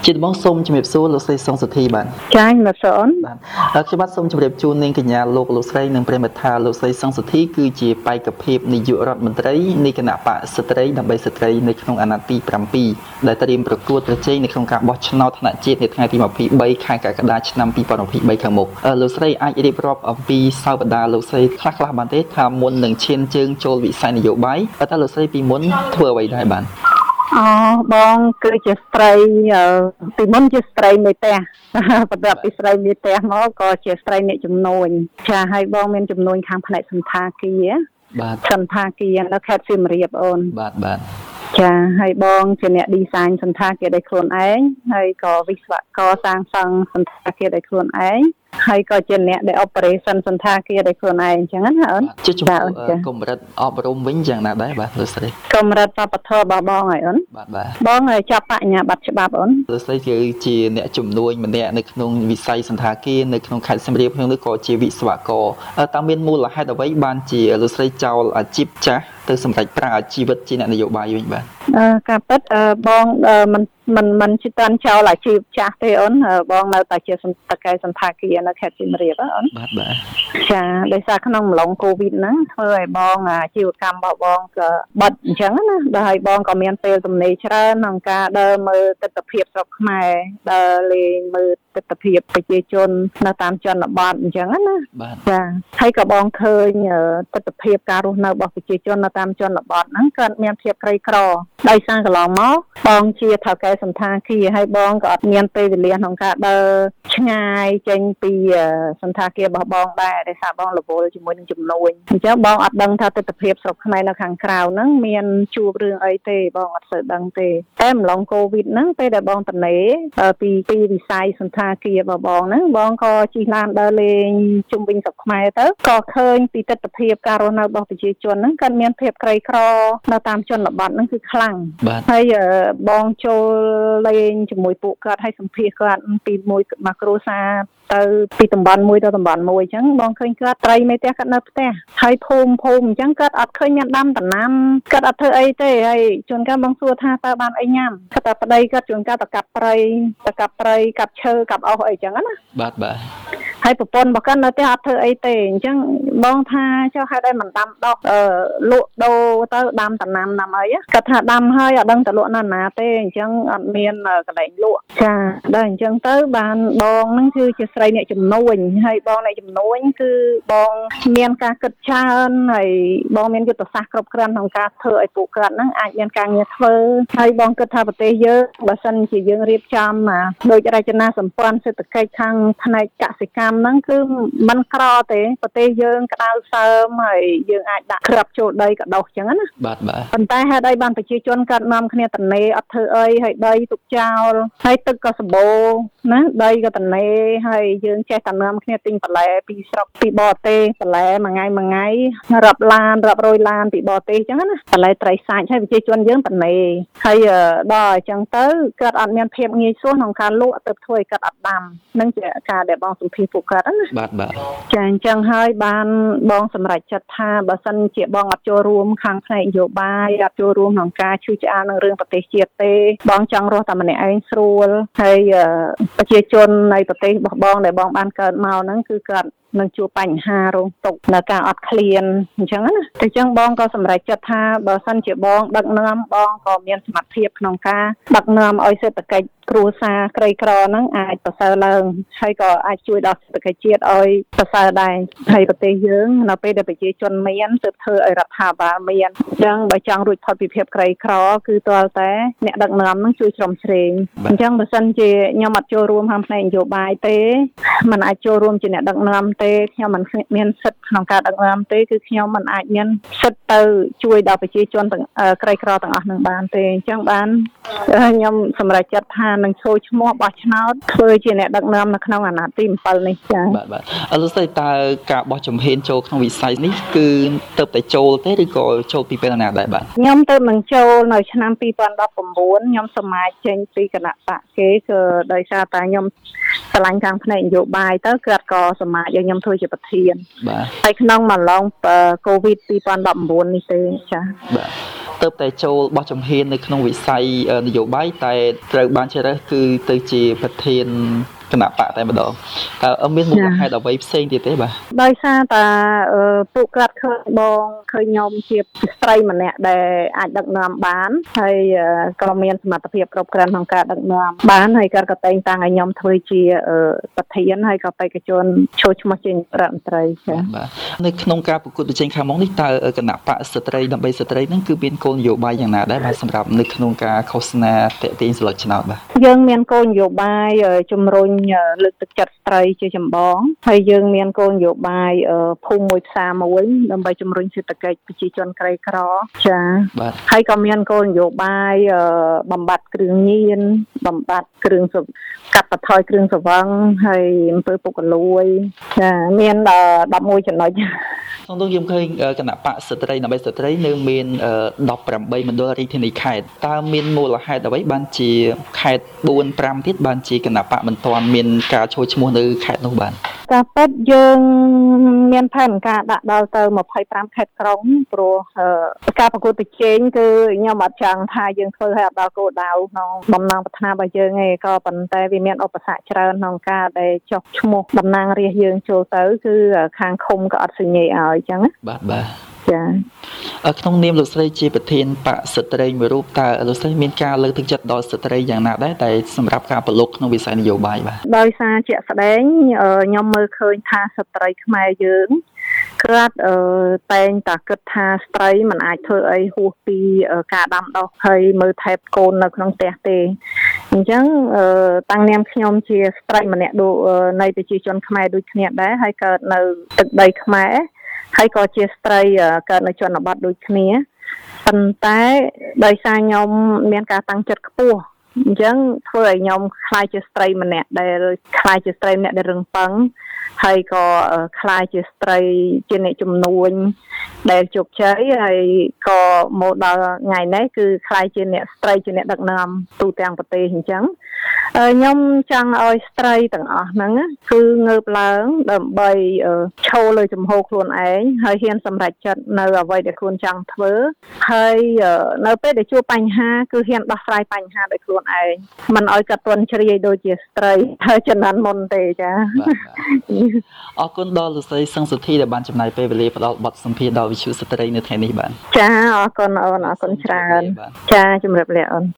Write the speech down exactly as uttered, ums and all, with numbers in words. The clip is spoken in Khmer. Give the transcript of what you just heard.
ជាដំបូងសូមជម្រាបសួរលោកស្រីសុងសុធីបាទចា៎មកសូនបាទខ្ញុំបាទសូមជម្រាបជូននាងកញ្ញាលោកលោកស្រីនិងប្រិយមិត្តថាលោកស្រីសុងសុធីគឺជាបេក្ខភាពនាយករដ្ឋមន្ត្រីនៃគណៈបកស្ត្រីដើម្បីស្ត្រីនៅក្នុងអាណត្តិទីbảyដែលត្រៀមប្រកួតប្រជែងនៅក្នុងការបោះឆ្នោតថ្នាក់ជាតិនៅថ្ងៃទី23ខែកក្កដាឆ្នាំពីរពាន់ยี่สิบสามខាងមុខលោកស្រីអាចរៀបរាប់អំពីសោបដាលោកស្រីខ្លះខ្លះបានទេថាមុននឹងឈានជើងចូលវិស័យនយោបាយតើលោកស្រីពីមុនធ្វើអ្វីដែរបាទអូបងគឺជាស្ត្រីពីមុនជាស្ត្រីមេផ្ទះបន្ទាប់ពីស្រីមេផ្ទះមកក៏ជាស្ត្រីអ្នកជំនួញចាហើយបងមានជំនួញខាងផ្នែកសន្តាគារបាទសន្តាគារនៅខេត្តសៀមរាបអូនបាទបាទចាហើយបងជាអ្នក design សន្តាគារដោយខ្លួនឯងហើយក៏វិស្វករសាងសង់សន្តាគារដោយខ្លួនឯងហើយក៏ជាអ្នកដែល operation សន្តាគារដោយខ្លួនឯងអញ្ចឹងណាអូនជាជំនួសកម្រិតអប់រំវិញយ៉ាងណាដែរបាទលោកស្រីកម្រិតបព្វធម៌របស់បងហើយអូនបាទបាទបងចាប់បញ្ញាបត្រច្បាប់អូនលោកស្រីគឺជាអ្នកជំនួញម្នាក់នៅក្នុងវិស័យសន្តាគារនៅក្នុងខេត្តសៀមរាបក្នុងនេះក៏ជាវិស្វករតើមានមូលហេតុអ្វីបានជាលោកស្រីចោលអាជីពចាស់ទៅសម្រេចប្រើជីវិតជាអ្នកនយោបាយវិញបាទអឺការពិតបងមិនមិនមិនជិតតាន់ចោលអាជីពចាស់ទេអូនបងនៅតែជាសន្តាគារសន្តាគារនៅខេត្តសៀមរាបអូនបាទបាទចាដោយសារក្នុងម្លងកូវីដហ្នឹងធ្វើឲ្យបងអាជីវកម្មរបស់បងក៏បិទអញ្ចឹងណាដល់ហើយបងក៏មានពេលទំនេរច្រើនក្នុងការដើរមើលទស្សនវិជ្ជាស្រុកខ្មែរដើរលេងមើលទស្សនវិជ្ជាប្រជាជននៅតាមជនបទអញ្ចឹងណាចាហើយក៏បងឃើញទស្សនវិជ្ជាការរស់នៅរបស់ប្រជាជននៅតាមជនបទហ្នឹងក៏មានភាពក្រីក្រដោយសារកន្លងមកបងជាថៅកែសន្តាគារហើយបងក៏អត់មានពេលវេលាក្នុងការដើរឆ្ងាយចេញពីសន្តាគាររបស់បងដែរដោយសារបងរវល់ជាមួយនឹងជំនួយអញ្ចឹងបងអត់ដឹងថាទស្សនវិជ្ជាស្រុកខ្មែរនៅខាងក្រៅហ្នឹងមានជួបរឿងអីទេបងអត់សូវដឹងទេតែម្លងកូវីដហ្នឹងពេលដែលបងតនេពីពីវិស័យសន្តាគាររបស់បងហ្នឹងបងក៏ជិះឡានដើរលេងជុំវិញស្រុកខ្មែរទៅក៏ឃើញពីទស្សនវិជ្ជាការរស់នៅរបស់ប្រជាជនហ្នឹងក៏មានភាពក្រីក្រនៅតាមជនបទហ្នឹងគឺខ្លាំងហើយបងចូលលេងជាមួយពួកគាត់ឲ្យសម្ភាសគាត់ពីមួយមកគ្រួសារទៅពីតំបន់មួយទៅតំបន់មួយអញ្ចឹងបងឃើញគាត់ត្រីមេផ្ទះគាត់នៅផ្ទះហើយភូមិភូមិអញ្ចឹងគាត់អត់ឃើញមានដាំដំណាំគាត់អត់ធ្វើអីទេហើយជួនកាលបងសួរថាតើបានអីញ៉ាំគាត់តែប្តីគាត់ជួនកាលទៅកាប់ព្រៃទៅកាប់ព្រៃកាប់ឈើកាប់អុសអីអញ្ចឹងណាបាទបាទហើយប្រពន្ធរបស់គាត់នៅផ្ទះអត់ធ្វើអីទេអញ្ចឹងបងថាចុះហេតុអីមិនដាំដុះអឺលក់ដូរទៅដាំដំណាំដាំអីគាត់ថាដាំហើយអត់ដឹងទៅលក់នៅណាទេអញ្ចឹងអត់មានកន្លែងលក់ចាដល់អញ្ចឹងទៅបានបងហ្នឹងគឺជាស្រីអ្នកជំនួញហើយបងអ្នកជំនួញគឺបងមានការគិតច្រើនហើយបងមានយុទ្ធសាស្ត្រគ្រប់គ្រាន់ក្នុងការធ្វើឲ្យពួកគាត់ហ្នឹងអាចមានការងារធ្វើហើយបងគិតថាប្រទេសយើងបើសិនជាយើងរៀបចំដោយរចនាសម្ព័ន្ធសេដ្ឋកិច្ចខាងផ្នែកកសិកម្មហ្នឹងគឺมันក្រទេប្រទេសយើងក្តៅសើមហើយយើងអាចដាក់គ្រាប់ចូលដីកដោសអញ្ចឹងណាបាទបាទប៉ុន្តែហេតុអីបានប្រជាជនកើតនាំគ្នាតនេអត់ធ្វើអីហើយដីទុកចោលហើយទឹកក៏សម្បូរណាដីក៏តនេហើយយើងចេះតែនាំគ្នាទិញបន្លែពីស្រុកពីបរទេសបន្លែមួយថ្ងៃមួយថ្ងៃរាប់ឡានរាប់រយឡានពីបរទេសអញ្ចឹងណាបន្លែត្រីសាច់ហើយប្រជាជនយើងតនេហើយដល់អញ្ចឹងទៅគាត់អត់មានភាពងាយស្រួលក្នុងការលក់ទៅធ្វើឲ្យគាត់អត់ដាំនឹងជាការដែលបងសម្ភាសពួកគាត់ណាបាទបាទចាអញ្ចឹងហើយបានបងសម្រេចចិត្តថាបើសិនជាបងអត់ចូលរួមខាងផ្នែកនយោបាយអត់ចូលរួមក្នុងការឈឺឆ្អាលនឹងរឿងប្រទេសជាតិទេបងចង់រស់តែម្នាក់ឯងស្រួលហើយប្រជាជននៃប្រទេសរបស់បងដែលបងបានកើតមកហ្នឹងគឺគាត់នឹងជួបបញ្ហារងទុក្ខនៅការអត់ឃ្លានអញ្ចឹងណាតែអញ្ចឹងបងក៏សម្រេចចិត្តថាបើសិនជាបងដឹកនាំបងក៏មានសមត្ថភាពក្នុងការដឹកនាំឲ្យសេដ្ឋកិច្ចគ្រួសារក្រីក្រហ្នឹងអាចប្រសើរឡើងហើយក៏អាចជួយដល់សេដ្ឋកិច្ចជាតិឲ្យប្រសើរដែរហើយប្រទេសយើងនៅពេលដែលប្រជាជនមានទើបធ្វើឲ្យរដ្ឋាភិបាលមានអញ្ចឹងបើចង់រួចផុតពីភាពក្រីក្រគឺទាល់តែអ្នកដឹកនាំហ្នឹងជួយជ្រោមជ្រែងអញ្ចឹងបើសិនជាខ្ញុំអត់ចូលរួមខាងផ្នែកនយោបាយទេมันអាចចូលរួមជាអ្នកដឹកនាំទេខ្ញុំមិនមានសិទ្ធិក្នុងការដឹកនាំទេគឺខ្ញុំមិនអាចមានសិទ្ធិទៅជួយដល់ប្រជាជនទាំងក្រីក្រទាំងអស់នឹងបានទេអញ្ចឹងបានខ្ញុំសម្រេចចិត្តថានឹងចូលឈ្មោះបោះឆ្នោតធ្វើជាអ្នកដឹកនាំនៅក្នុងអាណត្តិទីbảyនេះចា៎បាទបាទអរលោកស្រីតើការបោះជំហានចូលក្នុងវិស័យនេះគឺទៅតែចូលទេឬក៏ចូលពីពេលណាដែរបាទខ្ញុំទៅនឹងចូលនៅឆ្នាំពីរពាន់ដប់ប្រាំបួនខ្ញុំសមាជចេញពីគណៈបកគេគឺដោយសារតែខ្ញុំឆ្លាញ់ខាងផ្នែកនយោបាយទៅគាត់ក៏សមាជឲ្យខ្ញុំធ្វើជាប្រធានបាទហើយក្នុងមួយឡងកូវីដពីរពាន់ដប់ប្រាំបួននេះទេចា៎បាទទៅតែចូលបោះចំហៀននៅក្នុងវិស័យនយោបាយតែត្រូវបានជ្រើសរើសគឺទៅជាប្រធានគណៈបកតែម្ដងតើមានមូលហេតុអ្វីផ្សេងទៀតទេបាទដោយសារតែពួកគាត់ឃើញបងឃើញខ្ញុំជាស្ត្រីម្នាក់ដែលអាចដឹកនាំបានហើយក៏មានសមត្ថភាពគ្រប់គ្រាន់ក្នុងការដឹកនាំបានហើយគាត់ក៏តែងតាំងឲ្យខ្ញុំធ្វើជាប្រធានហើយក៏បេក្ខជនចូលឈ្មោះជារដ្ឋមន្ត្រីចា៎បាទនៅក្នុងការប្រកួតប្រជែងខាងមុខនេះតើគណៈបកស្ត្រីដើម្បីស្ត្រីហ្នឹងគឺមានគោលនយោបាយយ៉ាងណាដែរបាទសម្រាប់នៅក្នុងការឃោសនាទាក់ទាញស្លឹកឆ្នោតបាទយើងមានគោលនយោបាយជំរុញលើកទឹកចិត្តស្ត្រីជាចម្បងហើយយើងមានគោលនយោបាយភូមិមួយផ្សារមួយដើម្បីជំរុញសេដ្ឋកិច្ចប្រជាជនក្រីក្រចា៎បាទហើយក៏មានគោលនយោបាយបំបត្តិគ្រឿងញៀនបំបត្តិគ្រឿងកាត់បន្ថយគ្រឿងស្រវឹងហើយអំពើពុករលួយចា៎មានដប់មួយចំណុចក្នុងនោះខ្ញុំឃើញគណៈបកស្ត្រីដើម្បីស្ត្រីនៅមានដប់ប្រាំបីមណ្ឌលរាជធានីខេត្តតើមានមូលហេតុអ្វីបានជាខេត្តបួន ប្រាំទៀតបានជាគណៈបកមិនទាន់មានការចូលឈ្មោះនៅខេត្តនោះបាទការពិតយើងមានផែនការដាក់ដល់ទៅម្ភៃប្រាំខេត្តក្រុងព្រោះការប្រកួតប្រជែងគឺខ្ញុំអត់ចង់ថាយើងធ្វើឲ្យអត់ដល់គោលដៅក្នុងបំណងប្រាថ្នារបស់យើងទេក៏ប៉ុន្តែវាមានឧបសគ្គច្រើនក្នុងការដែលចុះឈ្មោះតំណាងរាស្ត្រយើងចូលទៅគឺខាងឃុំក៏អត់សញ្ញេឲ្យអញ្ចឹងបាទបាទចា៎ក្នុងនាមលោកស្រីជាប្រធានបកស្ត្រីមួយរូបតើលោកស្រីមានការលើកទឹកចិត្តដល់ស្ត្រីយ៉ាងណាដែរតែសម្រាប់ការប្រឡូកក្នុងវិស័យនយោបាយបាទដោយសារជាក់ស្ដែងខ្ញុំមើលឃើញថាស្ត្រីខ្មែរយើងគាត់តែងតែគិតថាស្ត្រីមិនអាចធ្វើអីហួសពីការដាំដុះហើយមើលថែបកូននៅក្នុងផ្ទះទេអញ្ចឹងតាំងនាមខ្ញុំជាស្ត្រីម្នាក់ដូចនៃប្រជាជនខ្មែរដូចគ្នាដែរហើយកើតនៅទឹកដីខ្មែរហើយក៏ជាស្ត្រីកើតនៅជនបទដូចគ្នាប៉ុន្តែដោយសារខ្ញុំមានការតាំងចិត្តខ្ពស់អញ្ចឹងធ្វើឲ្យខ្ញុំខ្លាចជាស្ត្រីម្នាក់ដែលខ្លាចជាស្ត្រីម្នាក់ដែលរឹងប៉ឹងហើយក៏ខ្លាចជាស្ត្រីជាអ្នកជំនួញដែលជោគជ័យហើយក៏មកដល់ថ្ងៃនេះគឺខ្លាចជាអ្នកស្ត្រីជាអ្នកដឹកនាំទូទាំងប្រទេសអញ្ចឹងខ្ញុំចង់ឲ្យស្ត្រីទាំងអស់ហ្នឹងគឺងើបឡើងដើម្បីឈរលើជំហរខ្លួនឯងហើយហ៊ានសម្រេចចិត្តនៅអ្វីដែលខ្លួនចង់ធ្វើហើយនៅពេលដែលជួបបញ្ហាគឺហ៊ានដោះស្រាយបញ្ហាដោយខ្លួនឯងមិនឲ្យកាត់ទន់ជ្រាយដូចជាស្ត្រីហើយចំណានមុនទេចាអរគុណដល់លោកស្រីសឹងសុធីដែលបានចំណាយពេលវេលាផ្ដល់បទសម្ភាសន៍ដល់វិទ្យុស្ត្រីនៅថ្ងៃនេះបាទចាអរគុណអូនអរគុណច្រើនចាជំរាបលាអូន